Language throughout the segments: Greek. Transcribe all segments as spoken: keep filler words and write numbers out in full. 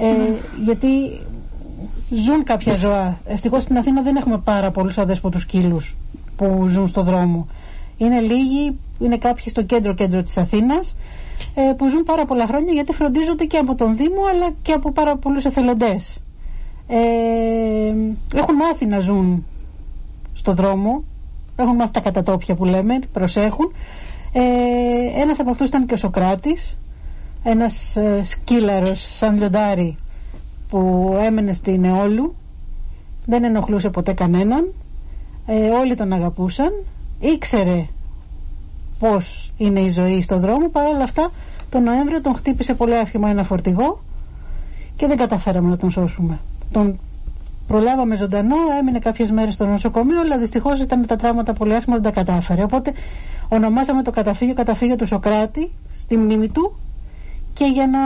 Ε, mm. Γιατί ζουν κάποια ζώα. Ευτυχώς στην Αθήνα δεν έχουμε πάρα πολλούς αδέσποτους σκύλους που ζουν στο δρόμο. Είναι λίγοι, είναι κάποιοι στο κέντρο-κέντρο της Αθήνας, ε, που ζουν πάρα πολλά χρόνια γιατί φροντίζονται και από τον Δήμο αλλά και από πάρα πολλούς εθελοντές. Ε, έχουν μάθει να ζουν στο δρόμο, έχουν μάθει τα κατατόπια που λέμε, προσέχουν. Ε, ένας από αυτούς ήταν και ο Σωκράτης, ένας ε, σκύλαρος σαν λιοντάρι που έμενε στην Εόλου, δεν ενοχλούσε ποτέ κανέναν, ε, όλοι τον αγαπούσαν, ήξερε πώς είναι η ζωή στον δρόμο. Παρ' όλα αυτά τον Νοέμβριο τον χτύπησε πολύ άσχημα ένα φορτηγό και δεν καταφέραμε να τον σώσουμε. Τον προλάβαμε ζωντανό, έμεινε κάποιες μέρες στο νοσοκομείο, αλλά δυστυχώς ήταν τα τραύματα πολύ άσχημα, δεν τα κατάφερε. Οπότε ονομάσαμε το καταφύγιο καταφύγιο του Σωκράτη στη μνήμη του, και για να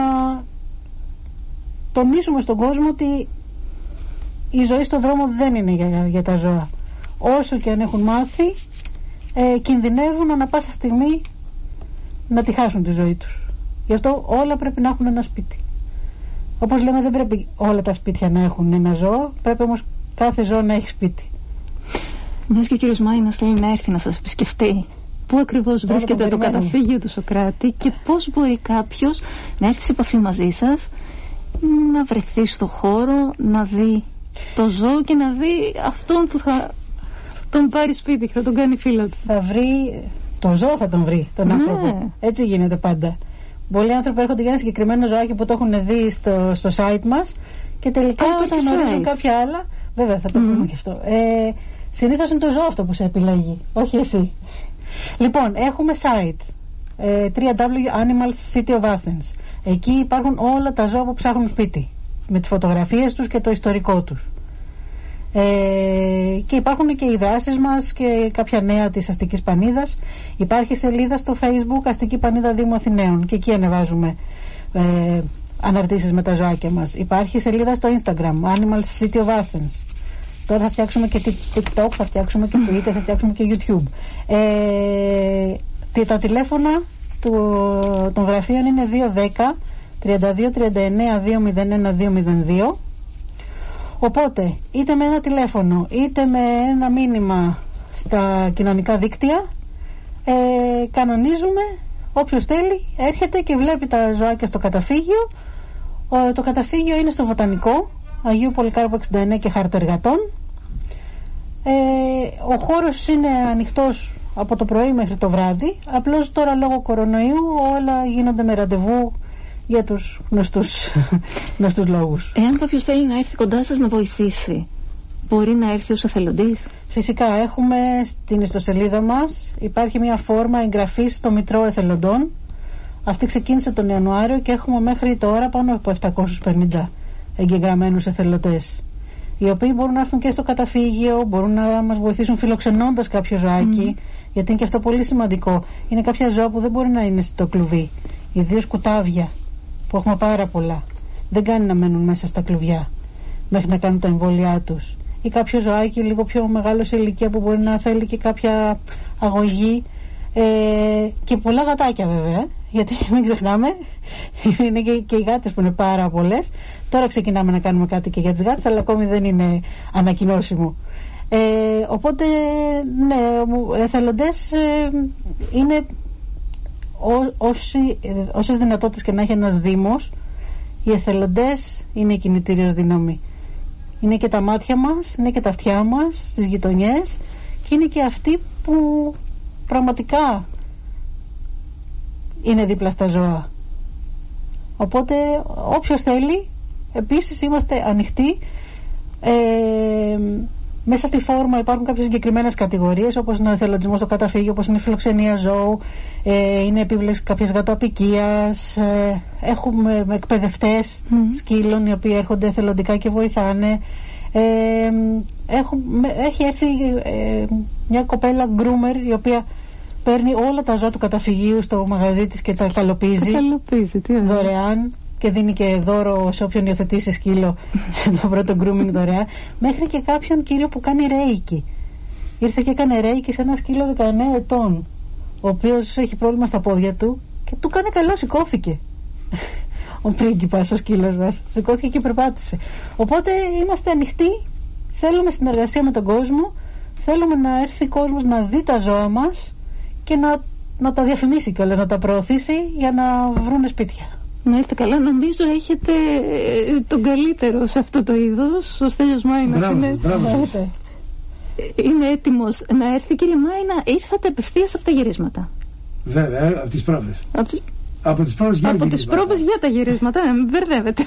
τονίσουμε στον κόσμο ότι η ζωή στον δρόμο δεν είναι για, για τα ζώα. Όσο και αν έχουν μάθει, ε, κινδυνεύουν ανα πάσα στιγμή να τη χάσουν τη ζωή τους. Γι' αυτό όλα πρέπει να έχουν ένα σπίτι. Όπως λέμε, δεν πρέπει όλα τα σπίτια να έχουν ένα ζώο, πρέπει όμως κάθε ζώο να έχει σπίτι. Μιας και ο κύριος Μάινας θέλει να έρθει να σας επισκεφτεί, πού ακριβώς βρίσκεται το καταφύγιο του Σωκράτη και πώς μπορεί κάποιος να έρθει σε επαφή μαζί σας, να βρεθεί στο χώρο, να δει το ζώο και να δει αυτόν που θα τον πάρει σπίτι και θα τον κάνει φίλο του. Θα βρει, το ζώο θα τον βρει, τον ναι. άνθρωπο. Έτσι γίνεται πάντα. Πολλοί άνθρωποι έρχονται για ένα συγκεκριμένο ζωάκι που το έχουν δει στο, στο site μας και τελικά ah, όταν γνωρίζουν κάποια άλλα, βέβαια θα το mm. πούμε και αυτό. Ε, συνήθως είναι το ζώο αυτό που σε επιλέγει, όχι εσύ. Λοιπόν, έχουμε site ε, double-u double-u double-u τελεία animals city of Athens. Εκεί υπάρχουν όλα τα ζώα που ψάχνουν σπίτι, με τις φωτογραφίες τους και το ιστορικό τους. Ε, και υπάρχουν και οι δράσεις μας και κάποια νέα της Αστικής Πανίδας. Υπάρχει σελίδα στο Facebook Αστική Πανίδα Δήμου Αθηναίων και εκεί ανεβάζουμε ε, αναρτήσεις με τα ζωάκια μας. Υπάρχει σελίδα στο Instagram Animals City of Athens. Τώρα θα φτιάξουμε και TikTok, θα φτιάξουμε και Twitter, θα φτιάξουμε και YouTube. Ε, τα τηλέφωνα του, των γραφείων είναι δύο ένα μηδέν τριάντα δύο τριάντα εννέα δύο μηδέν ένα δύο μηδέν δύο. Οπότε είτε με ένα τηλέφωνο είτε με ένα μήνυμα στα κοινωνικά δίκτυα ε, κανονίζουμε. Όποιος θέλει έρχεται και βλέπει τα ζωάκια στο καταφύγιο. Ο, το καταφύγιο είναι στο Βοτανικό Αγίου Πολυκάρπου εξήντα εννέα και Χαρτεργατών. ε, ο χώρος είναι ανοιχτός από το πρωί μέχρι το βράδυ. Απλώς τώρα λόγω κορονοϊού όλα γίνονται με ραντεβού για τους γνωστούς, γνωστούς λόγους. Εάν κάποιος θέλει να έρθει κοντά σας να βοηθήσει, μπορεί να έρθει ως εθελοντής? Φυσικά, έχουμε στην ιστοσελίδα μας, υπάρχει μια φόρμα εγγραφής στο Μητρό Εθελοντών. Αυτή ξεκίνησε τον Ιανουάριο και έχουμε μέχρι τώρα πάνω από επτακόσιους πενήντα εγγεγραμμένους εθελοντές, οι οποίοι μπορούν να έρθουν και στο καταφύγιο, μπορούν να μας βοηθήσουν φιλοξενώντας κάποιο ζωάκι, mm. γιατί είναι και αυτό πολύ σημαντικό. Είναι κάποια ζώα που δεν μπορεί να είναι στο κλουβί, ιδίως κουτάβια που έχουμε πάρα πολλά. Δεν κάνει να μένουν μέσα στα κλουβιά μέχρι να κάνουν τα εμβόλια τους. Ή κάποιο ζωάκι λίγο πιο μεγάλο σε ηλικία που μπορεί να θέλει και κάποια αγωγή. Ε, και πολλά γατάκια βέβαια, γιατί μην ξεχνάμε, είναι και, και οι γάτες που είναι πάρα πολλές. Τώρα ξεκινάμε να κάνουμε κάτι και για τις γάτες, αλλά ακόμη δεν είναι ανακοινώσιμο. Ε, οπότε, ναι, εθελοντές ε, είναι Ό, όσοι, όσες δυνατότητες και να έχει ένας δήμος, οι εθελοντές είναι η κινητήριος δύναμη. Είναι και τα μάτια μας, είναι και τα αυτιά μας στις γειτονιές και είναι και αυτοί που πραγματικά είναι δίπλα στα ζώα. Οπότε όποιος θέλει, επίσης είμαστε ανοιχτοί. ε, Μέσα στη φόρμα υπάρχουν κάποιες συγκεκριμένες κατηγορίες, όπως είναι ο εθελοντισμός στο καταφύγιο, όπως είναι η φιλοξενία ζώου, ε, είναι επίβλεψη κάποιες γατοαπικίας, ε, έχουμε εκπαιδευτές mm. σκύλων οι οποίοι έρχονται εθελοντικά και βοηθάνε. Ε, έχουμε, έχει έρθει ε, μια κοπέλα γκρούμερ η οποία παίρνει όλα τα ζώα του καταφυγίου στο μαγαζί της και τα καλοπίζει, δωρεάν. Και δίνει και δώρο σε όποιον υιοθετήσει σκύλο το πρώτο grooming δωρεάν. Μέχρι και κάποιον κύριο που κάνει ρέικι. Ήρθε και έκανε ρέικι σε ένα σκύλο δεκαεννέα ετών, ο οποίος έχει πρόβλημα στα πόδια του και του κάνει καλό, σηκώθηκε. ο πρίγκιπας, ο σκύλος μας. Σηκώθηκε και περπάτησε. Οπότε είμαστε ανοιχτοί, θέλουμε συνεργασία με τον κόσμο, θέλουμε να έρθει κόσμος να δει τα ζώα μας και να, να τα διαφημίσει και όλα, να τα προωθήσει για να βρούνε σπίτια. Να είστε καλά, νομίζω έχετε τον καλύτερο σε αυτό το είδος. Ο Στέλιος Μάινας είναι, είναι έτοιμος να έρθει. Κύριε Μάινα, ήρθατε απευθείας από τα γυρίσματα? Βέβαια, από τις πρόβες. Από τις, από τις πρόβες για, από τις πρόβες για τα γυρίσματα, μην μπερδεύετε.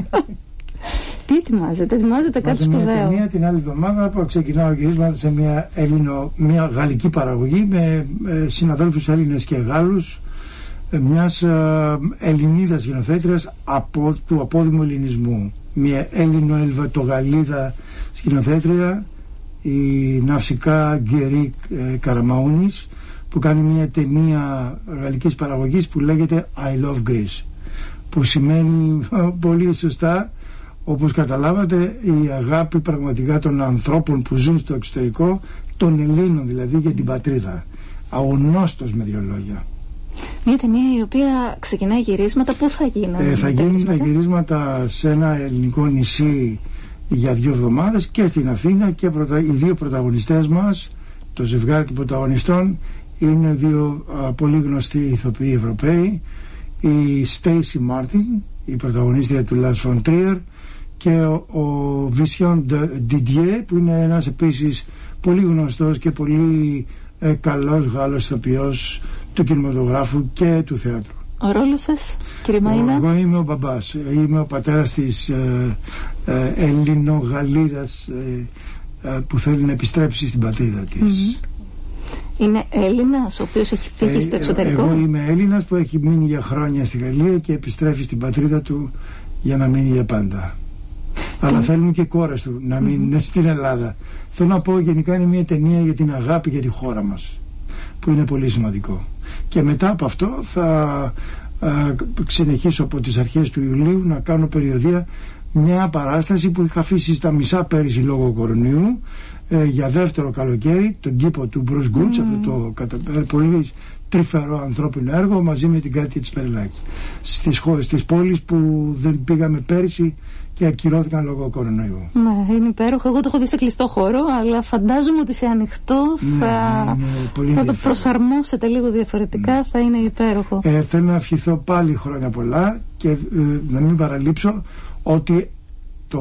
Τι ετοιμάζετε, ετοιμάζετε κάτι σπουδαίο? Μια ταινία την άλλη εβδομάδα που ξεκινάω γυρίσματα σε μια, Έλληνο, μια γαλλική παραγωγή με ε, συναδέλφους Έλληνες και Γάλλους, ε, μιας ε, Ελληνίδας σκηνοθέτριας από, του απόδημου ελληνισμού. Μια Έλληνο-Ελβετογαλλίδα σκηνοθέτρια, η Ναυσικά Γκερί ε, Καραμαούνης, που κάνει μια ταινία γαλλικής παραγωγής που λέγεται I Love Greece, που σημαίνει πολύ σωστά, όπως καταλάβατε, η αγάπη πραγματικά των ανθρώπων που ζουν στο εξωτερικό, των Ελλήνων δηλαδή, για την πατρίδα. Αγωνόστος, με δύο λόγια. Μια ταινία η οποία ξεκινάει γυρίσματα. Πού θα γίνουν? Ε, θα γίνουν τα γυρίσματα σε ένα ελληνικό νησί για δύο εβδομάδες και στην Αθήνα, και πρωτα... οι δύο πρωταγωνιστές μας, το ζευγάρι των πρωταγωνιστών, είναι δύο α, πολύ γνωστοί ηθοποιοί Ευρωπαίοι, η Στέισι Μάρτιν, η πρωταγωνίστρια του Lars von Trier, και ο, ο Βισιόν Διντιέ, που είναι ένας επίσης πολύ γνωστός και πολύ ε, καλός Γάλλος ηθοποιός του κινηματογράφου και του θεάτρου. Ο ρόλος σας, κύριε Μαΐνα? Εγώ είμαι ο μπαμπάς, είμαι ο πατέρας της ε, ε, Ελληνογαλλίδας ε, ε, που θέλει να επιστρέψει στην πατρίδα της. Mm-hmm. Είναι Έλληνας ο οποίος έχει φύγει ε, στο εξωτερικό? Εγώ είμαι Έλληνας που έχει μείνει για χρόνια στη Γαλλία και επιστρέφει στην πατρίδα του για να μείνει για πάντα. Αλλά θέλουν και οι κόρες του να μείνουν mm-hmm. στην Ελλάδα. Θέλω να πω, γενικά είναι μια ταινία για την αγάπη για τη χώρα μας, που είναι πολύ σημαντικό. Και μετά από αυτό θα α, συνεχίσω από τις αρχές του Ιουλίου να κάνω περιοδεία μια παράσταση που είχα αφήσει στα μισά πέρυσι λόγω κορονοϊού, ε, για δεύτερο καλοκαίρι, τον κήπο του Μπρους Γκούτς, mm. αυτό το κατα... πολύ τρυφερό ανθρώπινο έργο, μαζί με την Κάτια της Περιλάκη, στις χώρες της πόλης που δεν πήγαμε πέρυσι και ακυρώθηκαν λόγω κορονοϊού. Ναι, είναι υπέροχο. Εγώ το έχω δει σε κλειστό χώρο, αλλά φαντάζομαι ότι σε ανοιχτό ναι, θα, ναι, θα το προσαρμόσετε λίγο διαφορετικά, ναι. Θα είναι υπέροχο. Ε, θέλω να ευχηθώ πάλι χρόνια πολλά και ε, να μην παραλείψω ότι το,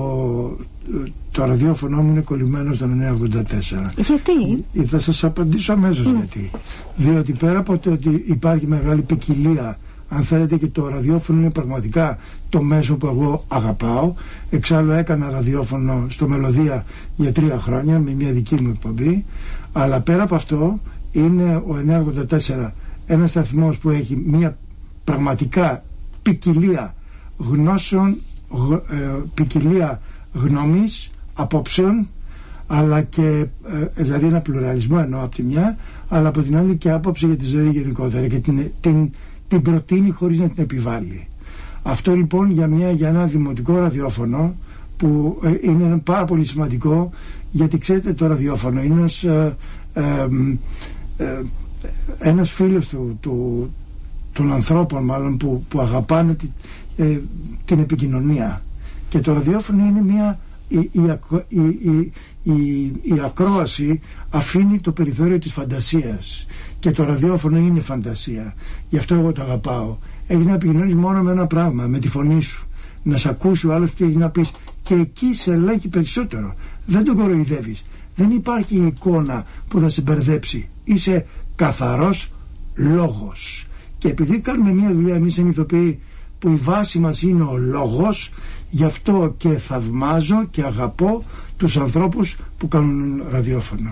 το ραδιόφωνο μου είναι κολλημένο στον εννιακόσια ογδόντα τέσσερα. Γιατί? Ε, θα σας απαντήσω αμέσως mm. γιατί. Διότι πέρα από το ότι υπάρχει μεγάλη ποικιλία, αν θέλετε, και το ραδιόφωνο είναι πραγματικά το μέσο που εγώ αγαπάω. Εξάλλου έκανα ραδιόφωνο στο Μελωδία για τρία χρόνια με μια δική μου εκπομπή. Αλλά πέρα από αυτό είναι ο εννιακόσια ογδόντα τέσσερα ένας σταθμός που έχει μια πραγματικά ποικιλία γνώσεων, ε, ποικιλία γνώμης, απόψεων, αλλά και ε, δηλαδή ένα πλουραλισμό εννοώ από τη μια, αλλά από την άλλη και άποψη για τη ζωή γενικότερα, και την, την, την προτείνει χωρίς να την επιβάλλει. Αυτό λοιπόν για, μια, για ένα δημοτικό ραδιόφωνο που ε, είναι πάρα πολύ σημαντικό, γιατί ξέρετε το ραδιόφωνο είναι ένας, ε, ε, ε, ένας φίλος του, του, των ανθρώπων μάλλον που, που αγαπάνε τη, ε, την επικοινωνία, και το ραδιόφωνο είναι μια η, η, η, η, η, η ακρόαση αφήνει το περιθώριο της φαντασίας, και το ραδιόφωνο είναι φαντασία. Γι' αυτό εγώ το αγαπάω. Έχεις να επικοινωνείς μόνο με ένα πράγμα, με τη φωνή σου, να σε ακούσει ο άλλος τι έχει να πεις, και εκεί σε λέγει περισσότερο. Δεν τον κοροϊδεύεις, δεν υπάρχει εικόνα που θα σε μπερδέψει, είσαι καθαρός λόγος. Και επειδή κάνουμε μια δουλειά εμείς σαν ηθοποιοί που η βάση μας είναι ο λόγος, γι' αυτό και θαυμάζω και αγαπώ τους ανθρώπους που κάνουν ραδιόφωνο.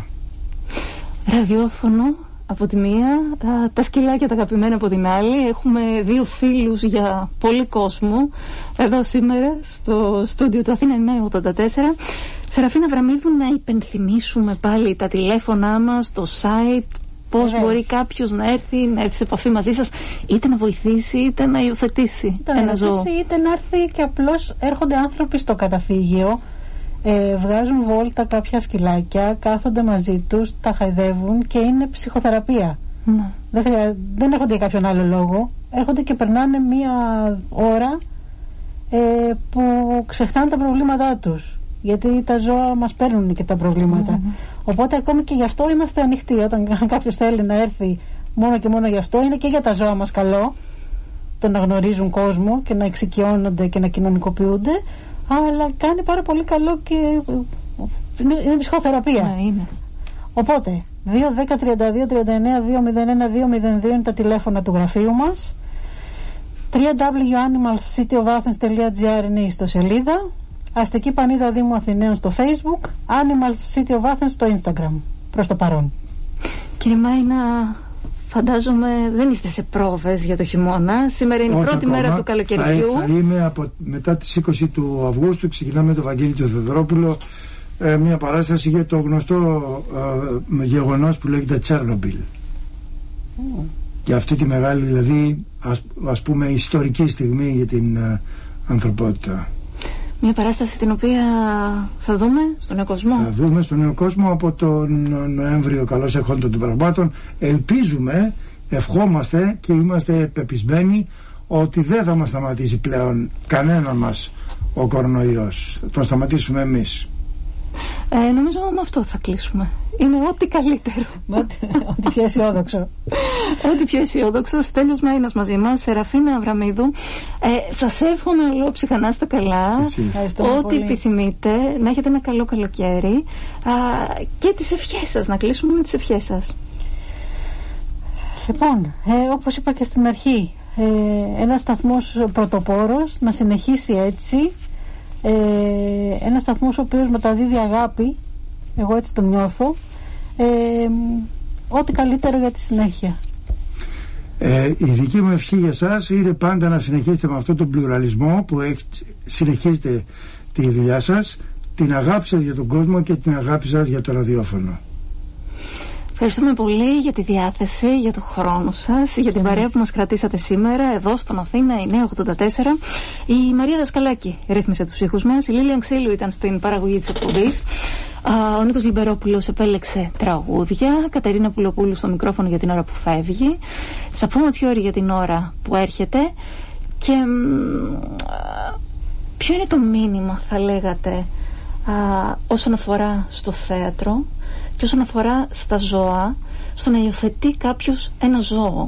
Ραδιόφωνο από τη μία, τα σκυλάκια τα αγαπημένα από την άλλη. Έχουμε δύο φίλους για πολύ κόσμο εδώ σήμερα στο στούντιο του Αθήνα εννιακόσια ογδόντα τέσσερα. Σεραφίνα Αβραμίδου, να υπενθυμίσουμε πάλι τα τηλέφωνά μας, το site, πώς yeah. μπορεί κάποιος να έρθει, να έρθει σε επαφή μαζί σας, είτε να βοηθήσει είτε να υιοθετήσει είτε ένα να ζώο. Είτε να έρθει και απλώς έρχονται άνθρωποι στο καταφύγιο, ε, βγάζουν βόλτα κάποια σκυλάκια, κάθονται μαζί τους, τα χαϊδεύουν και είναι ψυχοθεραπεία. Mm. Δεν, χρειά, δεν έρχονται για κάποιον άλλο λόγο, έρχονται και περνάνε μία ώρα ε, που ξεχνάνε τα προβλήματά τους, γιατί τα ζώα μας παίρνουν και τα προβλήματα. Mm-hmm. Οπότε ακόμη και γι' αυτό είμαστε ανοιχτοί. Όταν κάποιος θέλει να έρθει μόνο και μόνο γι' αυτό, είναι και για τα ζώα μας καλό το να γνωρίζουν κόσμο και να εξοικειώνονται και να κοινωνικοποιούνται, αλλά κάνει πάρα πολύ καλό και είναι, είναι ψυχοθεραπεία. Ναι, είναι. Οπότε δύο δέκα τριάντα δύο τριάντα εννέα δύο μηδέν ένα δύο μηδέν δύο είναι τα τηλέφωνα του γραφείου μας. double-u double-u double-u τελεία animals city of athens τελεία gr είναι η ιστοσελίδα. Αστική Πανίδα Δήμου Αθηναίων στο Facebook, Animals City of Athens στο Instagram, προς το παρόν. Κύριε Μάινα, φαντάζομαι δεν είστε σε πρόβες για το χειμώνα. Σήμερα είναι η πρώτη ακόμα μέρα του καλοκαιριού. Θα, θα είμαι από, μετά τις είκοσι του Αυγούστου, ξεκινάμε το Βαγγέλη του Θεοδωρόπουλο, ε, μια παράσταση για το γνωστό ε, γεγονός που λέγεται Τσέρνομπιλ. Mm. Για αυτή τη μεγάλη, δηλαδή, ας, ας πούμε, ιστορική στιγμή για την ε, ανθρωπότητα. Μια παράσταση την οποία θα δούμε στον Νέο Κόσμο. Θα δούμε στον Νέο Κόσμο από τον Νοέμβριο, καλώς εχόντων των πραγμάτων. Ελπίζουμε, ευχόμαστε και είμαστε πεπισμένοι ότι δεν θα μας σταματήσει πλέον κανένα μας ο κορονοϊός. Θα τον σταματήσουμε εμείς. Ε, νομίζω με αυτό θα κλείσουμε. Είναι ό,τι καλύτερο. Ό,τι πιο αισιόδοξο. Ό,τι πιο αισιόδοξο. Στέλιος Μάινας μαζί μας, Σεραφίνα Αβραμίδου. Ε, σας εύχομαι ολόψυχα να είστε καλά. Ό,τι επιθυμείτε. Να έχετε ένα καλό καλοκαίρι. Α, και τις ευχές σας. Να κλείσουμε με τις ευχές σας. Λοιπόν, ε, όπως είπα και στην αρχή, ε, ένας σταθμός πρωτοπόρος να συνεχίσει έτσι. Ε, ένας σταθμός ο οποίος μεταδίδει αγάπη, εγώ έτσι τον νιώθω, ε, ό,τι καλύτερο για τη συνέχεια. Ε, η δική μου ευχή για σας είναι πάντα να συνεχίσετε με αυτόν τον πλουραλισμό που έχει, συνεχίζετε τη δουλειά σας, την αγάπη σας για τον κόσμο και την αγάπη σας για το ραδιόφωνο. Ευχαριστούμε πολύ για τη διάθεση, για το χρόνο σας, για την παρέα που μας κρατήσατε σήμερα εδώ στον Αθήνα εννιακόσια ογδόντα τέσσερα. Η Μαρία Δασκαλάκη ρύθμισε τους ήχους μας, η Λίλια Ξύλου ήταν στην παραγωγή της εκπομπής, ο Νίκος Λιμπερόπουλος επέλεξε τραγούδια, Κατερίνα Πουλοπούλου στο μικρόφωνο για την ώρα που φεύγει, Σαφώ Ματιώρη για την ώρα που έρχεται. Και ποιο είναι το μήνυμα, θα λέγατε, α, όσον αφορά στο θέατρο και όσον αφορά στα ζώα, στο να υιοθετεί κάποιος ένα ζώο?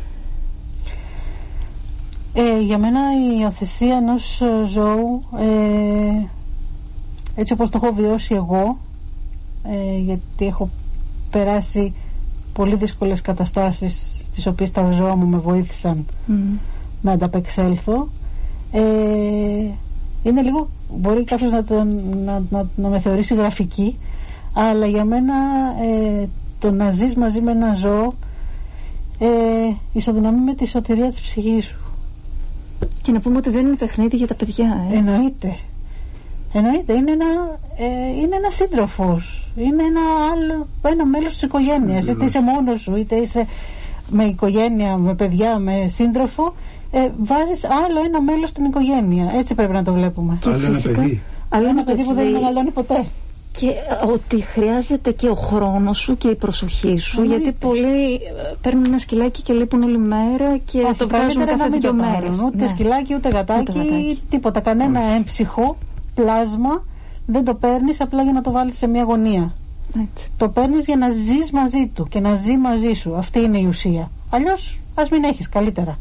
Ε, για μένα η υιοθεσία ενός ζώου, ε, έτσι όπως το έχω βιώσει εγώ, ε, γιατί έχω περάσει πολύ δύσκολες καταστάσεις στις οποίες τα ζώα μου με βοήθησαν mm. να ανταπεξέλθω, ε, είναι λίγο, μπορεί κάποιος να, το, να, να, να με θεωρήσει γραφική, αλλά για μένα ε, το να ζεις μαζί με ένα ζώο ε, ισοδυναμεί με τη σωτηρία της ψυχής σου. Και να πούμε ότι δεν είναι παιχνίδι για τα παιδιά. Ε. Εννοείται. Εννοείται. Είναι ένα, ε, είναι ένα σύντροφος. Είναι ένα, άλλο, ένα μέλος της οικογένειας. Είτε είσαι μόνος σου, είτε είσαι με οικογένεια, με παιδιά, με σύντροφο. Ε, βάζεις άλλο ένα μέλος στην οικογένεια. Έτσι πρέπει να το βλέπουμε. Και άλλο ένα παιδί. Άλλο ένα παιδί που δεν μεγαλώνει ποτέ. Και ότι χρειάζεται και ο χρόνος σου και η προσοχή σου. Εννοείται. Γιατί πολλοί παίρνουν ένα σκυλάκι και λείπουν όλη μέρα και όχι, το βγάζουν κάθε δύο μέρες. Ούτε ναι. σκυλάκι ούτε γατάκι, ούτε γατάκι, τίποτα. Κανένα όχι. έμψυχο πλάσμα δεν το παίρνεις απλά για να το βάλεις σε μια γωνία. Έτσι. Το παίρνεις για να ζεις μαζί του και να ζει μαζί σου. Αυτή είναι η ουσία. Αλλιώς ας μην έχεις, καλύτερα.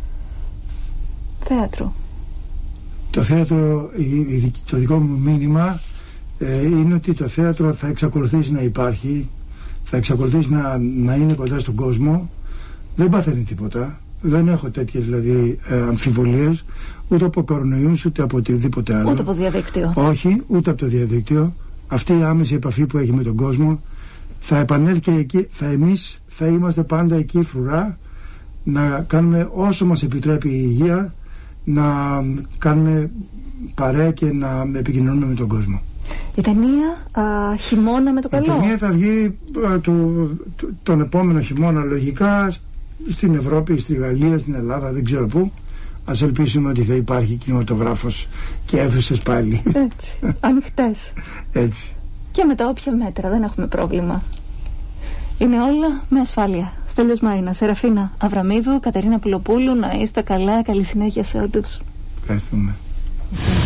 Θέατρο. Το θέατρο, το δικό μου μήνυμα ε, είναι ότι το θέατρο θα εξακολουθήσει να υπάρχει, θα εξακολουθήσει να, να είναι κοντά στον κόσμο. Δεν παθαίνει τίποτα. Δεν έχω τέτοιες δηλαδή ε, αμφιβολίες ούτε από κορονοϊούς ούτε από οτιδήποτε άλλο. Ούτε από διαδίκτυο. Όχι, ούτε από το διαδίκτυο. Αυτή η άμεση επαφή που έχει με τον κόσμο θα επανέλθει και εκεί. Θα εμείς θα είμαστε πάντα εκεί φρουρά να κάνουμε όσο μας επιτρέπει η υγεία, να κάνουμε παρέα και να επικοινωνούμε με τον κόσμο. Η ταινία α, χειμώνα με το καλό. Η ταινία θα βγει α, το, το, τον επόμενο χειμώνα λογικά στην Ευρώπη, στη Γαλλία, στην Ελλάδα, δεν ξέρω πού. Ας ελπίσουμε ότι θα υπάρχει κινηματογράφος και αίθουσες πάλι. Έτσι, ανοιχτές. Έτσι. Και με τα όποια μέτρα, δεν έχουμε πρόβλημα. Είναι όλα με ασφάλεια. Στέλιος Μάινας, Σεραφίνα Αβραμίδου, Κατερίνα Πουλοπούλου, να είστε καλά, καλή συνέχεια σε όλους. Ευχαριστούμε. Mm-hmm.